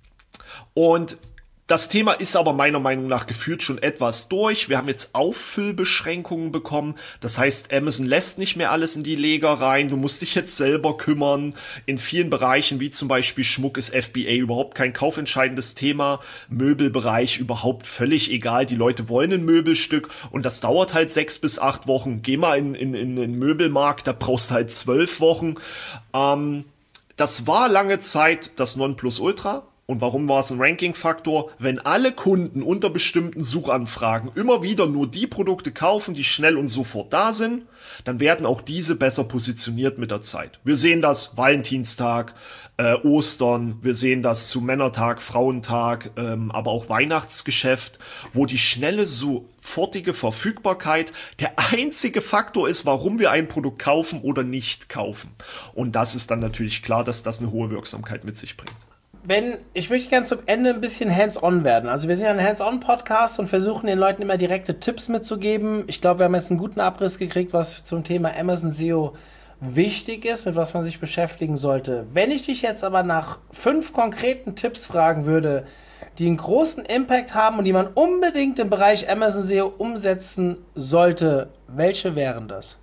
Und das Thema ist aber meiner Meinung nach gefühlt schon etwas durch. Wir haben jetzt Auffüllbeschränkungen bekommen. Das heißt, Amazon lässt nicht mehr alles in die Leger rein. Du musst dich jetzt selber kümmern. In vielen Bereichen, wie zum Beispiel Schmuck, ist F B A überhaupt kein kaufentscheidendes Thema. Möbelbereich überhaupt völlig egal. Die Leute wollen ein Möbelstück und das dauert halt sechs bis acht Wochen. Geh mal in, in, in den Möbelmarkt, da brauchst du halt zwölf Wochen. Ähm, Das war lange Zeit das Nonplusultra. Und warum war es ein Ranking-Faktor? Wenn alle Kunden unter bestimmten Suchanfragen immer wieder nur die Produkte kaufen, die schnell und sofort da sind, dann werden auch diese besser positioniert mit der Zeit. Wir sehen das Valentinstag, äh, Ostern, wir sehen das zu Männertag, Frauentag, ähm, aber auch Weihnachtsgeschäft, wo die schnelle, sofortige Verfügbarkeit der einzige Faktor ist, warum wir ein Produkt kaufen oder nicht kaufen. Und das ist dann natürlich klar, dass das eine hohe Wirksamkeit mit sich bringt. Wenn, ich möchte gerne zum Ende ein bisschen hands-on werden. Also wir sind ja ein Hands-on-Podcast und versuchen den Leuten immer direkte Tipps mitzugeben. Ich glaube, wir haben jetzt einen guten Abriss gekriegt, was zum Thema Amazon S E O wichtig ist, mit was man sich beschäftigen sollte. Wenn ich dich jetzt aber nach fünf konkreten Tipps fragen würde, die einen großen Impact haben und die man unbedingt im Bereich Amazon S E O umsetzen sollte, welche wären das?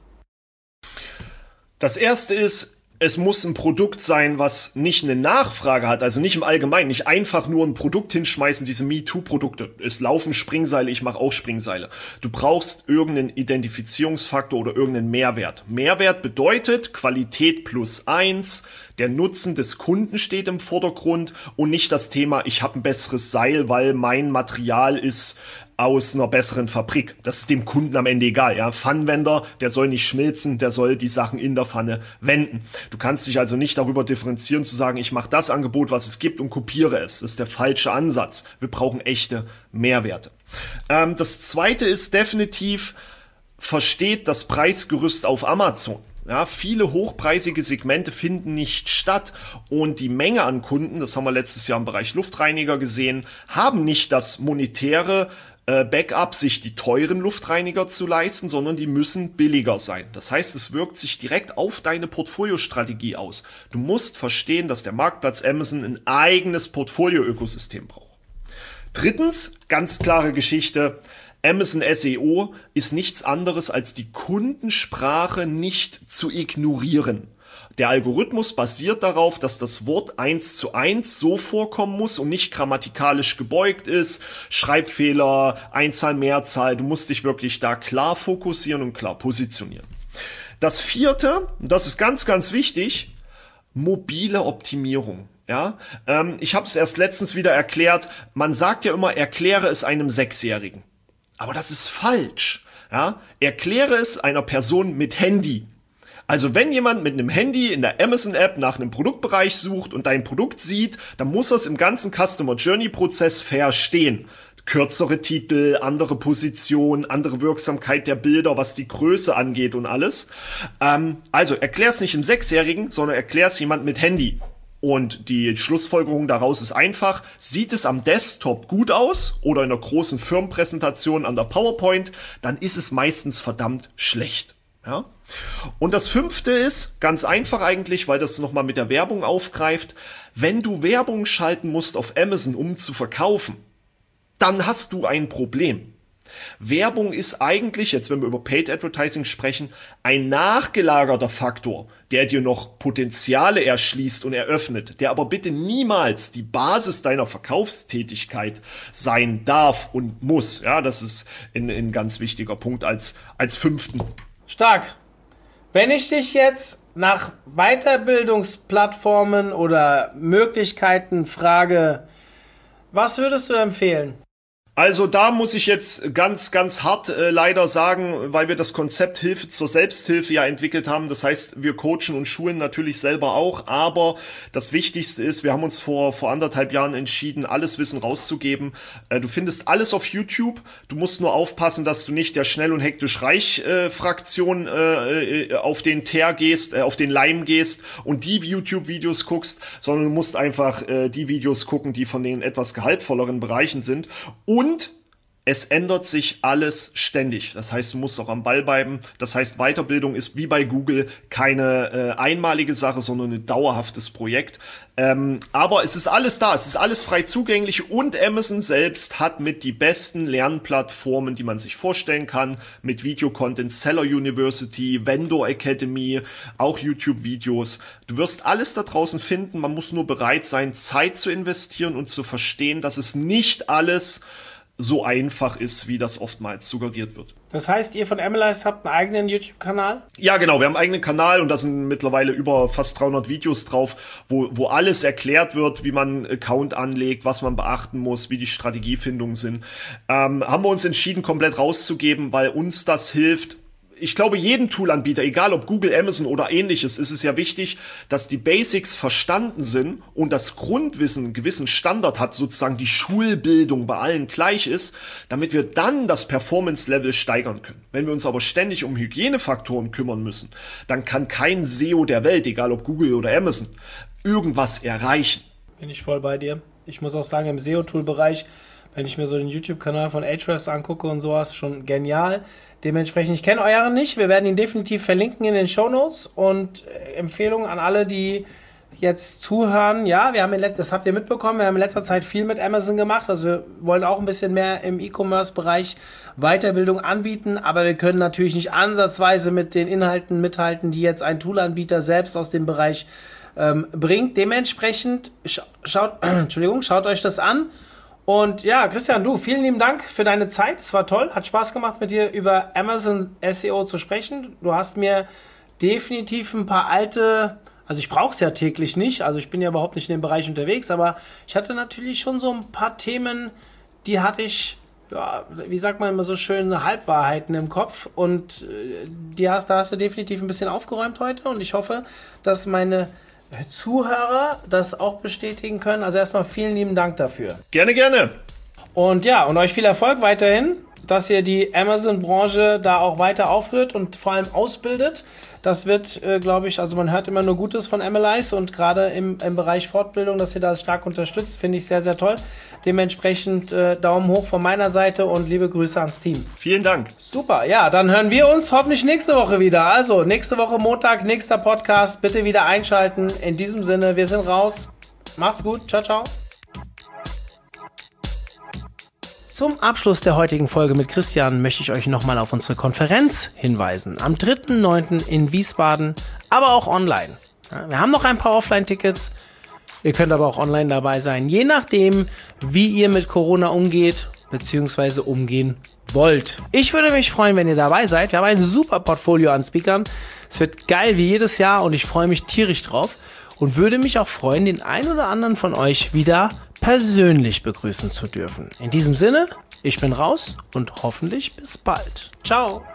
Das erste ist, es muss ein Produkt sein, was nicht eine Nachfrage hat, also nicht im Allgemeinen, nicht einfach nur ein Produkt hinschmeißen, diese MeToo-Produkte. Es laufen Springseile, ich mache auch Springseile. Du brauchst irgendeinen Identifizierungsfaktor oder irgendeinen Mehrwert. Mehrwert bedeutet Qualität plus eins, der Nutzen des Kunden steht im Vordergrund und nicht das Thema, ich habe ein besseres Seil, weil mein Material ist aus einer besseren Fabrik. Das ist dem Kunden am Ende egal. Ja? Pfannenwender, der soll nicht schmilzen, der soll die Sachen in der Pfanne wenden. Du kannst dich also nicht darüber differenzieren, zu sagen, ich mache das Angebot, was es gibt und kopiere es. Das ist der falsche Ansatz. Wir brauchen echte Mehrwerte. Ähm, das zweite ist definitiv, versteht das Preisgerüst auf Amazon. Ja, viele hochpreisige Segmente finden nicht statt und die Menge an Kunden, das haben wir letztes Jahr im Bereich Luftreiniger gesehen, haben nicht das monetäre äh, Backup, sich die teuren Luftreiniger zu leisten, sondern die müssen billiger sein. Das heißt, es wirkt sich direkt auf deine Portfoliostrategie aus. Du musst verstehen, dass der Marktplatz Amazon ein eigenes Portfolio-Ökosystem braucht. Drittens, ganz klare Geschichte, Amazon S E O ist nichts anderes als die Kundensprache nicht zu ignorieren. Der Algorithmus basiert darauf, dass das Wort eins zu eins so vorkommen muss und nicht grammatikalisch gebeugt ist, Schreibfehler, Einzahl, Mehrzahl. Du musst dich wirklich da klar fokussieren und klar positionieren. Das vierte, und das ist ganz, ganz wichtig, mobile Optimierung. Ja, ähm, ich habe es erst letztens wieder erklärt. Man sagt ja immer, erkläre es einem Sechsjährigen. Aber das ist falsch. Ja? Erkläre es einer Person mit Handy. Also wenn jemand mit einem Handy in der Amazon-App nach einem Produktbereich sucht und dein Produkt sieht, dann muss er es im ganzen Customer Journey-Prozess verstehen. Kürzere Titel, andere Position, andere Wirksamkeit der Bilder, was die Größe angeht und alles. Ähm, also erklär es nicht im Sechsjährigen, sondern erklär es jemand mit Handy. Und die Schlussfolgerung daraus ist einfach, sieht es am Desktop gut aus oder in einer großen Firmenpräsentation an der PowerPoint, dann ist es meistens verdammt schlecht. Ja? Und das fünfte ist, ganz einfach eigentlich, weil das nochmal mit der Werbung aufgreift, wenn du Werbung schalten musst auf Amazon, um zu verkaufen, dann hast du ein Problem. Werbung ist eigentlich, jetzt wenn wir über Paid Advertising sprechen, ein nachgelagerter Faktor, der dir noch Potenziale erschließt und eröffnet, der aber bitte niemals die Basis deiner Verkaufstätigkeit sein darf und muss. Ja, das ist ein, ein ganz wichtiger Punkt als, als fünften. Stark. Wenn ich dich jetzt nach Weiterbildungsplattformen oder Möglichkeiten frage, was würdest du empfehlen? Also da muss ich jetzt ganz, ganz hart äh, leider sagen, weil wir das Konzept Hilfe zur Selbsthilfe ja entwickelt haben. Das heißt, wir coachen und schulen natürlich selber auch. Aber das Wichtigste ist, wir haben uns vor vor anderthalb Jahren entschieden, alles Wissen rauszugeben. Äh, du findest alles auf YouTube. Du musst nur aufpassen, dass du nicht der schnell und hektisch reich äh, Fraktion äh, auf den Teer gehst, äh, auf den Leim gehst und die YouTube-Videos guckst, sondern du musst einfach äh, die Videos gucken, die von den etwas gehaltvolleren Bereichen sind. Und Und es ändert sich alles ständig. Das heißt, du musst auch am Ball bleiben. Das heißt, Weiterbildung ist wie bei Google keine äh, einmalige Sache, sondern ein dauerhaftes Projekt. Ähm, aber es ist alles da. Es ist alles frei zugänglich. Und Amazon selbst hat mit die besten Lernplattformen, die man sich vorstellen kann, mit Videocontent, Seller University, Vendor Academy, auch YouTube-Videos. Du wirst alles da draußen finden. Man muss nur bereit sein, Zeit zu investieren und zu verstehen, dass es nicht alles so einfach ist, wie das oftmals suggeriert wird. Das heißt, ihr von Amalyze habt einen eigenen YouTube-Kanal? Ja, genau. Wir haben einen eigenen Kanal und da sind mittlerweile über fast dreihundert Videos drauf, wo, wo alles erklärt wird, wie man einen Account anlegt, was man beachten muss, wie die Strategiefindungen sind. Ähm, haben wir uns entschieden, komplett rauszugeben, weil uns das hilft. Ich glaube, jeden Toolanbieter, egal ob Google, Amazon oder ähnliches, ist es ja wichtig, dass die Basics verstanden sind und das Grundwissen einen gewissen Standard hat, sozusagen die Schulbildung bei allen gleich ist, damit wir dann das Performance-Level steigern können. Wenn wir uns aber ständig um Hygienefaktoren kümmern müssen, dann kann kein S E O der Welt, egal ob Google oder Amazon, irgendwas erreichen. Bin ich voll bei dir. Ich muss auch sagen, im S E O-Tool-Bereich, wenn ich mir so den YouTube-Kanal von Ahrefs angucke und sowas, schon genial. Dementsprechend, ich kenne euren nicht. Wir werden ihn definitiv verlinken in den Shownotes und äh, Empfehlungen an alle, die jetzt zuhören. Ja, wir haben in let- das habt ihr mitbekommen, wir haben in letzter Zeit viel mit Amazon gemacht. Also wir wollen auch ein bisschen mehr im E-Commerce-Bereich Weiterbildung anbieten, aber wir können natürlich nicht ansatzweise mit den Inhalten mithalten, die jetzt ein Toolanbieter selbst aus dem Bereich ähm, bringt. Dementsprechend sch- schaut, äh, Entschuldigung, schaut euch das an. Und ja, Christian, du, vielen lieben Dank für deine Zeit. Es war toll, hat Spaß gemacht, mit dir über Amazon S E O zu sprechen. Du hast mir definitiv ein paar alte, also ich brauche es ja täglich nicht, also ich bin ja überhaupt nicht in dem Bereich unterwegs, aber ich hatte natürlich schon so ein paar Themen, die hatte ich, ja, wie sagt man immer so schön, Halbwahrheiten im Kopf und äh, die hast, da hast du definitiv ein bisschen aufgeräumt heute und ich hoffe, dass meine Zuhörer das auch bestätigen können. Also erstmal vielen lieben Dank dafür. Gerne, gerne. Und ja, und euch viel Erfolg weiterhin, dass ihr die Amazon-Branche da auch weiter aufrührt und vor allem ausbildet. Das wird, äh, glaube ich, also man hört immer nur Gutes von Amalyze und gerade im, im Bereich Fortbildung, dass ihr das stark unterstützt, finde ich sehr, sehr toll. Dementsprechend äh, Daumen hoch von meiner Seite und liebe Grüße ans Team. Vielen Dank. Super, ja, dann hören wir uns hoffentlich nächste Woche wieder. Also nächste Woche Montag, nächster Podcast, bitte wieder einschalten. In diesem Sinne, wir sind raus. Macht's gut, ciao, ciao. Zum Abschluss der heutigen Folge mit Christian möchte ich euch nochmal auf unsere Konferenz hinweisen. Am dritten neunten in Wiesbaden, aber auch online. Ja, wir haben noch ein paar Offline-Tickets. Ihr könnt aber auch online dabei sein, je nachdem, wie ihr mit Corona umgeht bzw. umgehen wollt. Ich würde mich freuen, wenn ihr dabei seid. Wir haben ein super Portfolio an Speakern. Es wird geil wie jedes Jahr und ich freue mich tierisch drauf und würde mich auch freuen, den einen oder anderen von euch wieder persönlich begrüßen zu dürfen. In diesem Sinne, ich bin raus und hoffentlich bis bald. Ciao.